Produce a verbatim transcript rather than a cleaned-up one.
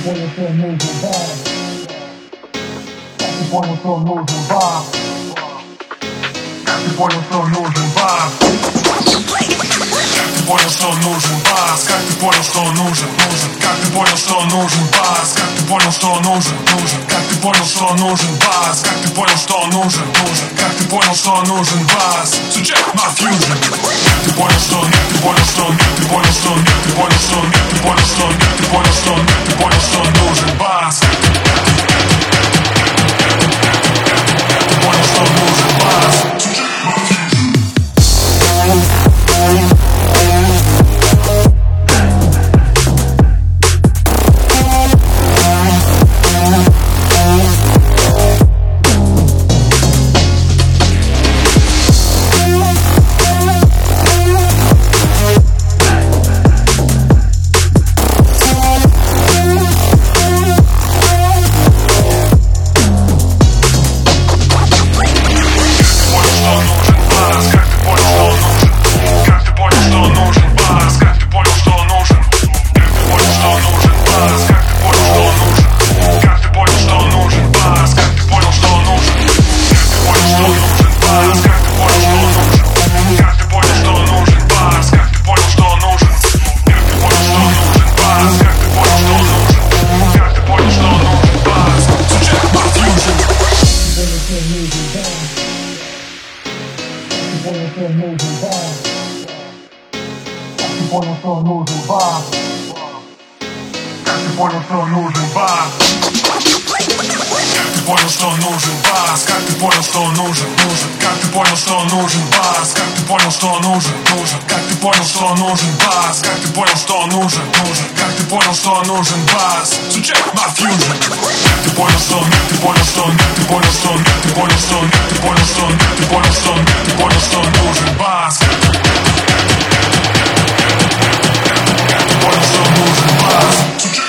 понял, что нужен бар. Как ты понял, что нужен бар? Как ты понял, что нужен бар? Как ты понял, что нужен бас? Как ты понял, что нужен, нужен? Как ты понял, что нужен бас? Как ты понял, что нужен, нужен? Как ты понял, что нужен бас? Как ты понял, что нужен, нужен? Как ты понял, что нужен бас? So check my fusion. Как ты понял, что нет, ты понял, что нет, ты понял, что нет, ты понял, что нет, ты понял, что нет, ты понял, что нет, ты понял, что нужен бас? Ты понял, что нужен бас? So check my fusion. Понял, что нужен бар. Как ты понял, что нужен бар? Как ты понял, что нужен бас? Как ты понял, что нужен, нужен? Как ты понял, что нужен бас? Как ты понял, что нужен, нужен? Как ты понял, что нужен бас? Как ты понял, что нужен, нужен? Как ты понял, что нужен бас? So check my fusion. Как ты понял, что нет, ты понял, что нет, ты понял, что нет, ты понял, что нет, ты понял, что нет, ты понял, что нет, ты понял, что нужен бас? Понял, что нужен бас.